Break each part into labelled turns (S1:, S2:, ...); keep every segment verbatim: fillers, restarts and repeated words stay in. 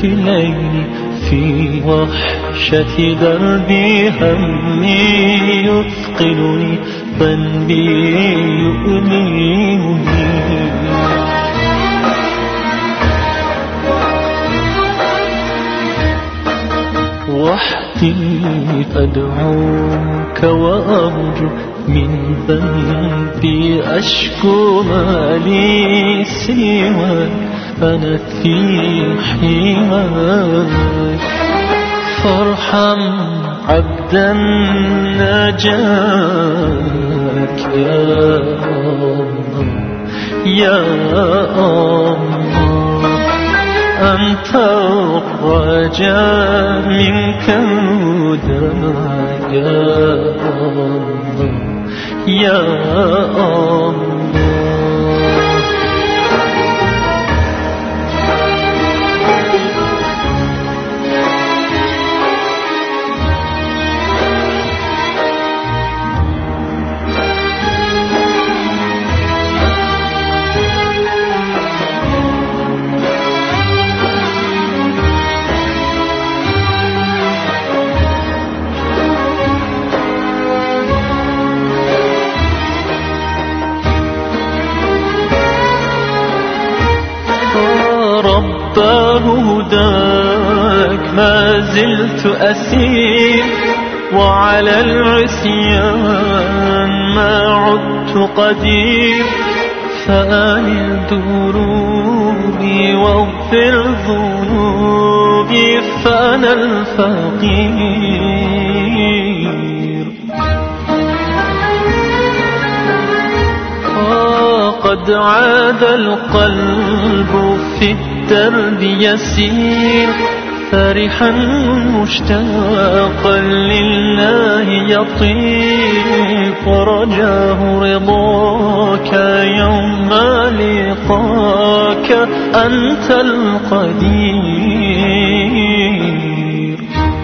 S1: ليلي في وحشة دربي همي يثقلني ذنبي يؤلمني وحدي أدعوك وأرجو من ذنبي أشكو ما لي سواك أنا في حماك فارحم عبدا ناجاك يا الله يا الله أنت الرجاء منك هداك يا الله يا الله رباه هداك ما زلت أسير وعلى العصيان ما عدت قدير فآنل دروبي واغفر ذنوبي فأنا الفقير قد عاد القلب في الدرب يسير فرحا مشتاقا لله يطير ورجاه رضاك يوم لقاك أنت القدير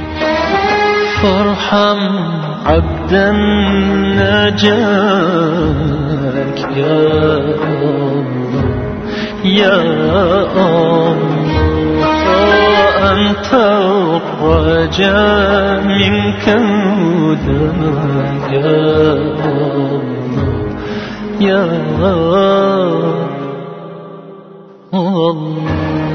S1: فارحم عبدا ناجاك يا الله يا الله أنت الرجاء منك هداك يا الله يا الله